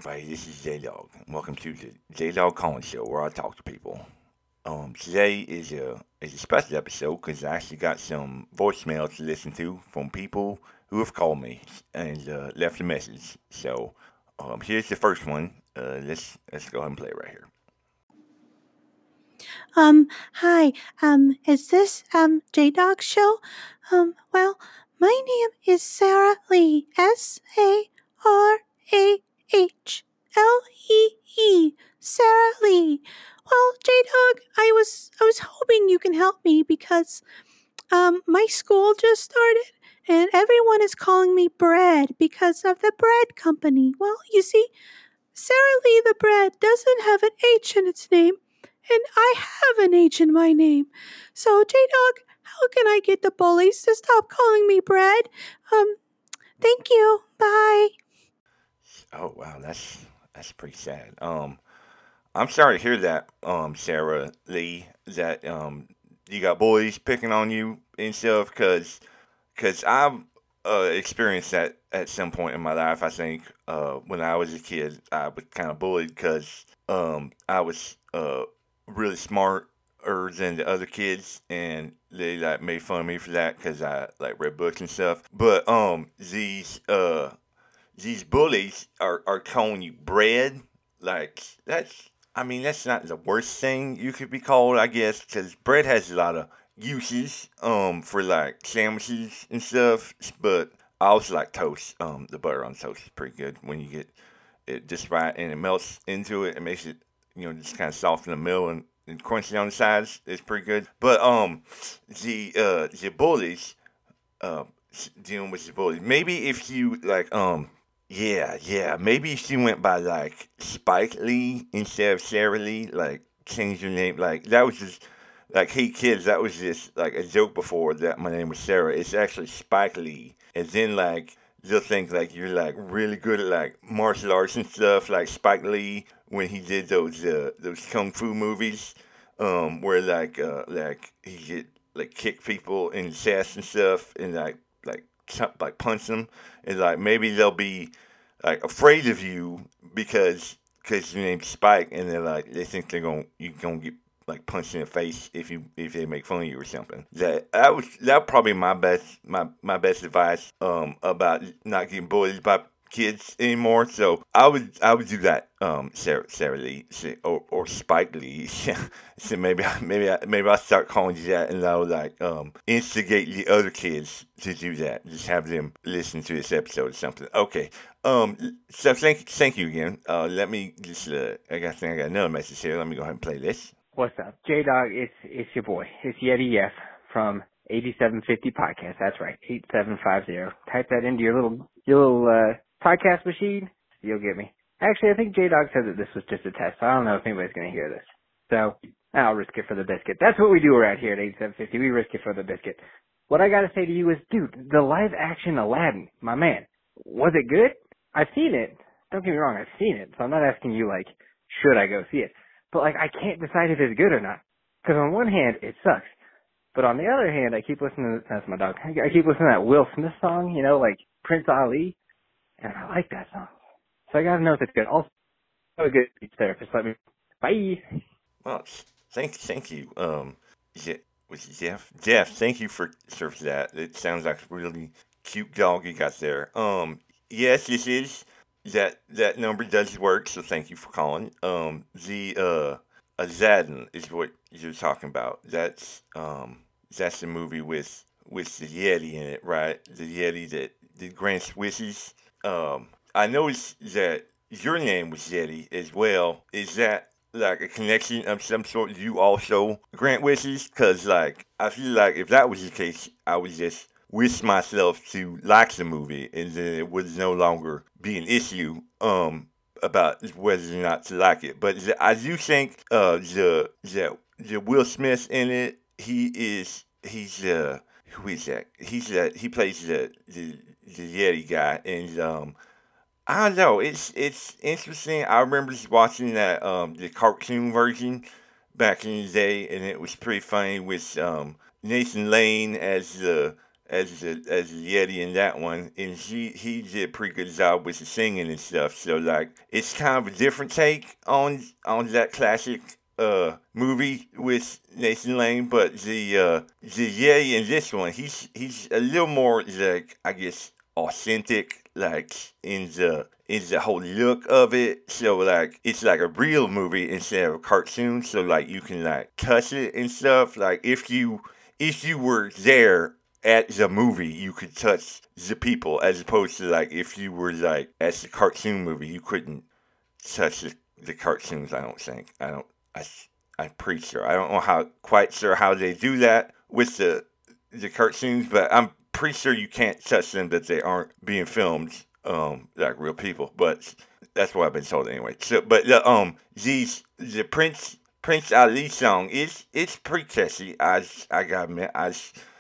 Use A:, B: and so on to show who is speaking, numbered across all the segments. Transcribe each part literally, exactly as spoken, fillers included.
A: everybody, this is J Dog. Welcome to the J Dog Calling Show where I talk to people. Um, today is a is a special episode because I actually got some voicemails to listen to from people who have called me and uh, left a message. So um, here's the first one. Uh, let's let's go ahead and play it right here.
B: Um, hi, um, is this, um, J-Dog Show? Um, well, my name is Sarah Lee, S A R A H L E E, Sarah Lee. Well, J-Dog, I was, I was hoping you can help me because, um, my school just started and everyone is calling me Bread because of the bread company. Well, you see, Sarah Lee the Bread doesn't have an H in its name. And I have an H in my name. So, J-Dog, how can I get the bullies to stop calling me Bread? Um, thank you. Bye.
A: Oh wow, that's that's pretty sad. Um, I'm sorry to hear that, um, Sarah Lee, that um you got boys picking on you and stuff, cause Because I've uh, experienced that at some point in my life. I think uh, when I was a kid, I was kind of bullied because um, I was uh, really smarter than the other kids, and they like made fun of me for that because I like read books and stuff. But um, these uh, these bullies are are calling you bread. Like that's, I mean, that's not the worst thing you could be called, I guess, because bread has a lot of uses um for like sandwiches and stuff. But I also like toast. Um, the butter on toast is pretty good when you get it just right and it melts into it. It makes it, you know, just kind of soft in the middle and, and crunchy on the sides. It's pretty good. But um, the uh the bullies uh dealing with the bullies. Maybe if you like um yeah, yeah. Maybe if she went by like Spike Lee instead of Sarah Lee, like change your name. Like that was just like, hey kids, that was just like a joke before that my name was Sarah. It's actually Spike Lee. And then like they'll think like you're like really good at like martial arts and stuff, like Spike Lee when he did those uh, those kung fu movies, um, where like uh, like he get like kick people in the chest and stuff, and like like chop, like punch them, and like maybe they'll be like afraid of you because because your name's Spike, and they're like they think they're gonna you gonna get like punched in the face if you if they make fun of you or something. That that was that probably my best my my best advice um about not getting bullied by kids anymore. So I would I would do that, um Sarah Sarah Lee or or Spike Lee. So maybe I, maybe I, maybe I'll start calling you that, and I'll like um instigate the other kids to do that. Just have them listen to this episode or something. Okay. Um. So thank thank you again. Uh. Let me just. Uh, I got I think I got another message here. Let me go ahead and play this.
C: What's up? J-Dog, it's it's your boy. It's Yeti F from eighty-seven fifty Podcast. That's right, eight seven five zero. Type that into your little your little uh, podcast machine. You'll get me. Actually, I think J-Dog said that this was just a test, so I don't know if anybody's going to hear this. So, I'll risk it for the biscuit. That's what we do around here at eighty-seven fifty. We risk it for the biscuit. What I got to say to you is, dude, the live-action Aladdin, my man, was it good? I've seen it. Don't get me wrong, I've seen it. So I'm not asking you, like, should I go see it? But, like, I can't decide if it's good or not. Because on one hand, it sucks. But on the other hand, I keep listening to, that's my dog, I keep listening to that Will Smith song, you know, like Prince Ali, and I like that song. So I gotta know if it's good. Also, a good speech therapist. Let me, bye.
A: Well, thank thank you. Um, Je- was it Jeff? Jeff, thank you for for that. It sounds like a really cute dog you got there. Um, yes, this is that that number does work. So thank you for calling. Um, the uh, Aladdin is what you're talking about. That's um, that's the movie with with the Yeti in it, right? The Yeti that that grants wishes. Um, I noticed that your name was Yeti as well. Is that like a connection of some sort? Do you also grant wishes? Because, like, I feel like if that was the case, I would just wish myself to like the movie, and then it would no longer be an issue um about whether or not to like it. But the, I do think uh the the the Will Smith in it, he is he's uh who is that? He's uh he plays the the the Yeti guy, and um I don't know. It's it's interesting. I remember just watching that um the cartoon version back in the day, and it was pretty funny with um Nathan Lane as the as the as the Yeti in that one, and he he did a pretty good job with the singing and stuff. So like, it's kind of a different take on on that classic uh movie with Nathan Lane, but the uh the Yeti in this one, he's he's a little more like, I guess, authentic, like in the in the whole look of it. So like, it's like a real movie instead of a cartoon. So like, you can like touch it and stuff. Like if you if you were there at the movie, you could touch the people, as opposed to like if you were like at the cartoon movie, you couldn't touch the, the cartoons. I don't think. I don't. I I'm pretty sure. I don't know how quite sure how they do that with the the cartoons, but I'm pretty sure you can't touch them, that they aren't being filmed um like real people. But that's what I've been told anyway. So, but the um these the Prince Prince Ali song is it's pretty catchy. I I gotta admit, I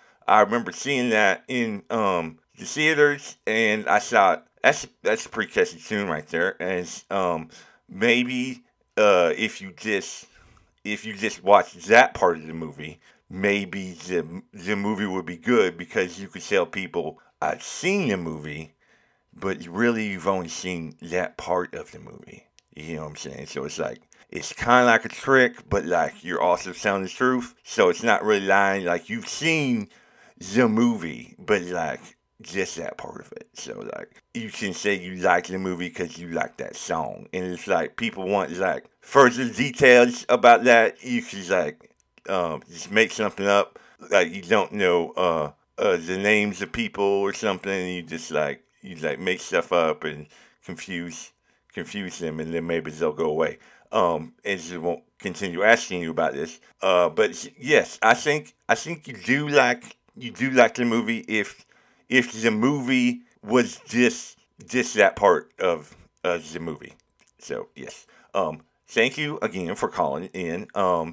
A: I remember seeing that in um the theaters, and I thought that's that's a pretty catchy tune right there. And um maybe uh if you just if you just watch that part of the movie, maybe the the movie would be good, because you could tell people, I've seen the movie, but really you've only seen that part of the movie. You know what I'm saying? So it's like, it's kind of like a trick, but like you're also telling the truth. So it's not really lying. Like, you've seen the movie, but like just that part of it. So like, you can say you like the movie because you like that song, and it's like, people want like further details about that. You can like um, just make something up, like you don't know uh, uh, the names of people or something. And you just like you like make stuff up and confuse confuse them, and then maybe they'll go away. Um, and just won't continue asking you about this. Uh, but yes, I think I think you do like you do like the movie if if the movie was just just that part of of the movie. So yes. Um, thank you again for calling in. Um,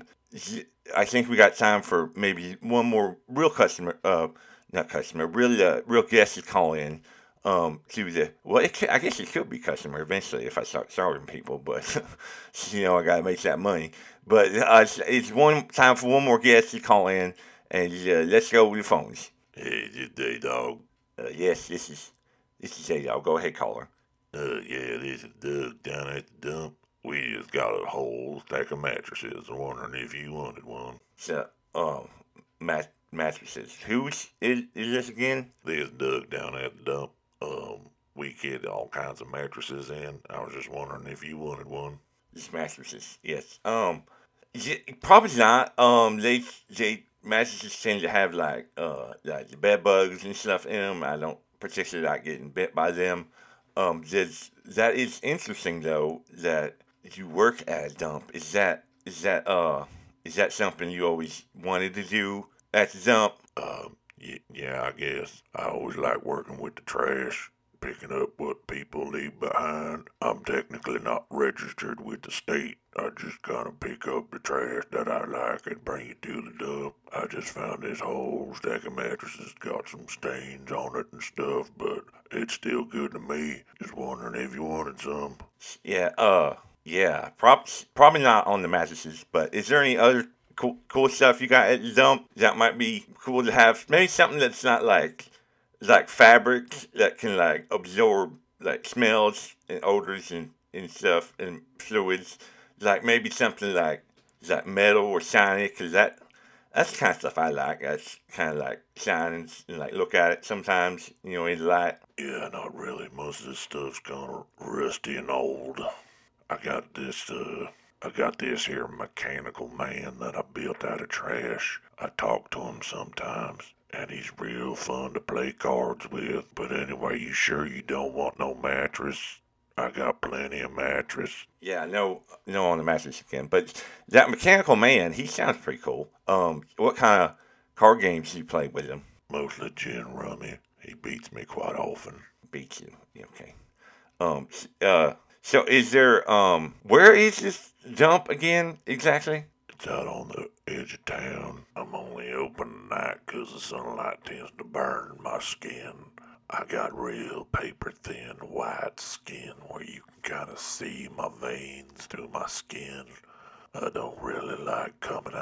A: I think we got time for maybe one more real customer. Uh, not customer, real uh, real guest to call in. Um, to the well, it could, I guess it could be customer eventually if I start charging people, but you know I gotta make that money. But uh, it's, it's one time for one more guest to call in, and uh, let's go with the phones.
D: Hey, this Day Dog.
A: Uh, yes, this is this is J-Dog. Go ahead, caller.
D: Uh, yeah, this is Doug down at the dump. We just got a whole stack of mattresses. I'm wondering if you wanted one.
A: So, um, mat- mattresses. Who's is, is this again?
D: This Doug down at the dump. Um, we get all kinds of mattresses in. I was just wondering if you wanted one.
A: This mattresses. Yes. Um, y- probably not. Um, they they mattresses tend to have like uh like the bed bugs and stuff in them. I don't particularly like getting bit by them. Um, there's, that is interesting though, that you work at a dump. Is that is that uh is that something you always wanted to do at the dump?
D: Um, y- yeah, I guess. I always like working with the trash, picking up what people leave behind. I'm technically not registered with the state. I just kind of pick up the trash that I like and bring it to the dump. I just found this whole stack of mattresses, got some stains on it and stuff, but it's still good to me. Just wondering if you wanted some.
A: Yeah. Uh. Yeah. Prob- probably not on the mattresses, but is there any other cool cool stuff you got at the dump that might be cool to have? Maybe something that's not like like fabric that can like absorb like smells and odors and, and stuff and fluids. Like maybe something like like metal or shiny, cause that that's the kind of stuff I like. That's kind of like shiny and like look at it sometimes, you know, in the light.
D: Yeah, not really. Most of this stuff's kind of rusty and old. I got this, uh, I got this here mechanical man that I built out of trash. I talk to him sometimes, and he's real fun to play cards with. But anyway, you sure you don't want no mattress? I got plenty of mattress.
A: Yeah, no, no on the mattress again. But that mechanical man, he sounds pretty cool. Um, what kind of card games do you play with him?
D: Mostly gin rummy. He beats me quite often.
A: Beats you, okay. Um, uh, so is there um, where is this dump again exactly?
D: It's out on the edge of town. I'm only open at night 'cause the sunlight tends to burn my skin. I got real paper thin white skin where you can kind of see my veins through my skin. I don't really like coming out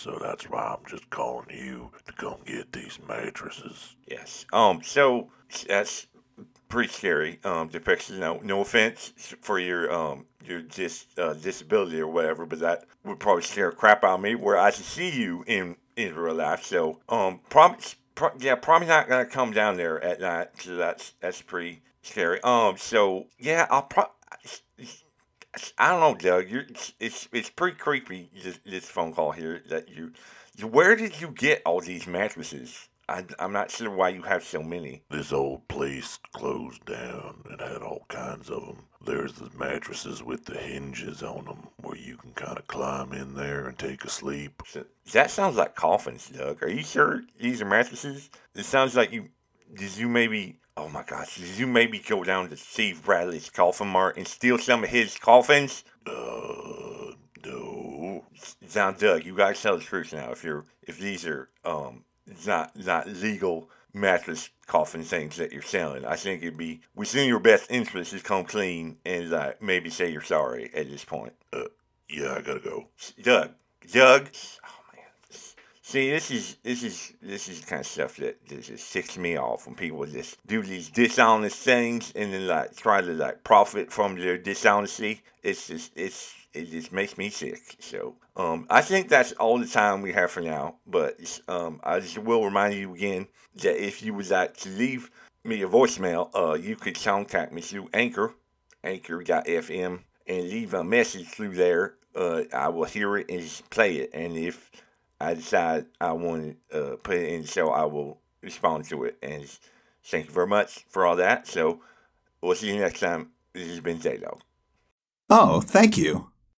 D: so that's why I'm just calling you to come get these mattresses.
A: Yes. Um. So that's pretty scary. Um. Depiction. No. No offense for your um your dis uh, disability or whatever, but that would probably scare the crap out of me. Where I should see you in in real life. So um. Probably. Pro- yeah. Probably not gonna come down there at night. So that's that's pretty scary. Um. So yeah. I'll pro. I don't know, Doug. You're, it's, it's it's pretty creepy. This, this phone call here that you, you. Where did you get all these mattresses? I, I'm not sure why you have so many.
D: This old place closed down and had all kinds of them. There's the mattresses with the hinges on them where you can kind of climb in there and take a sleep.
A: So, that sounds like coffins, Doug. Are you sure these are mattresses? It sounds like you. Did you maybe? Oh my gosh! Did you maybe go down to Steve Bradley's coffin mart and steal some of his coffins?
D: Uh, no.
A: Now, Doug, you gotta tell the truth now. If you're, if these are um not not legal mattress coffin things that you're selling, I think it'd be within your best interest to come clean and uh, maybe say you're sorry at this point.
D: Uh, yeah, I gotta go.
A: Doug, Doug. Oh man. See, this is this is this is the kind of stuff that, that just ticks me off when people just do these dishonest things and then like try to like profit from their dishonesty. It's just it's it just makes me sick. So um, I think that's all the time we have for now. But um, I just will remind you again that if you would like to leave me a voicemail, uh, you could contact me through Anchor, anchor dot f m, and leave a message through there. Uh, I will hear it and just play it. And if I decide I want to uh, put it in the show, I will respond to it. And thank you very much for all that. So we'll see you next time. This has been J-Dog.
E: Oh, thank you.